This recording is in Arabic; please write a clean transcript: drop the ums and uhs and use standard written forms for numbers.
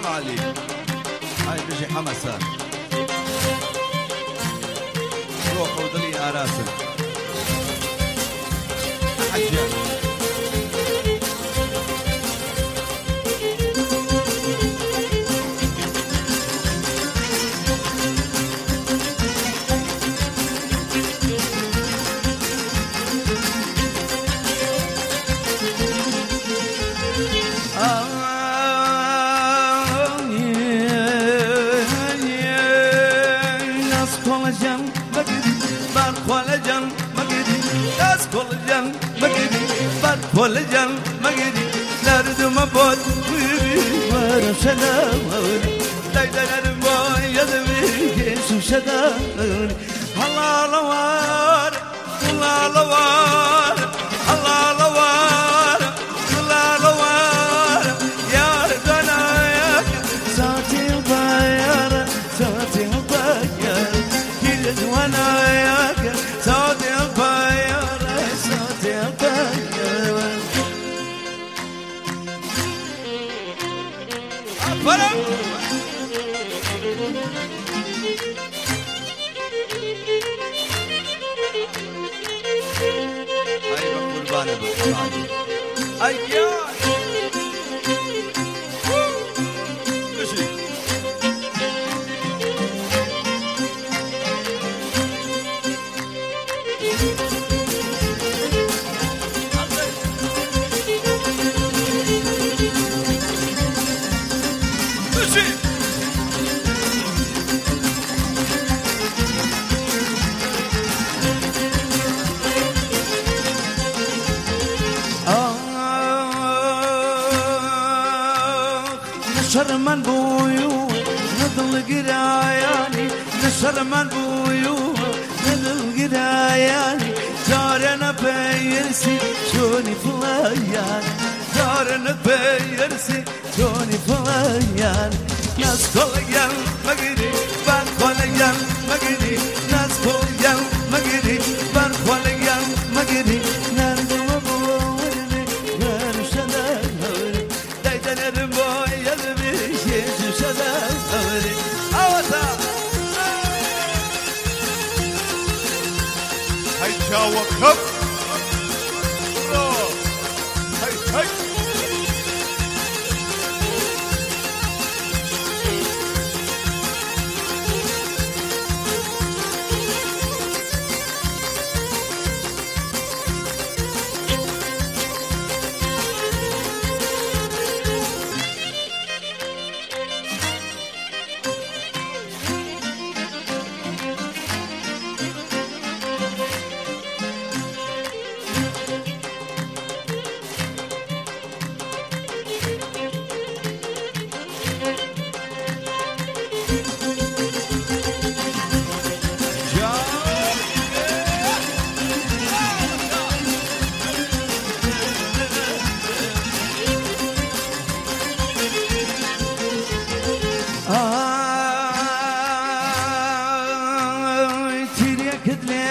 حمام علي هاي بيجي حمسة روح ودلي آراسل حجة ولجن مجدي لارد ما بود ويري سلام لا يدري ما يدري شو شداني الله لوار الله لوار الله لوار الله لوار يا رجنا يا ساتي البيار ساتي البيار كل وانا يا ساتي البيار ساتي البيار هاي بقول بانا بالقرآن هاي يا مشي نشر من بويو نضل قراياني نشر من بويو نضل قراياني جارنا بيرسي شوني فلايان جارنا بيرسي شوني فلايان ناس كليان مجري بان كليان مجري ناس كليان مجري بان كليان مجري نندم بويني نرشنا دايدن بوي يلبي شيش شدا أوري أوتا هاي جاوا كب هاي هاي تيريك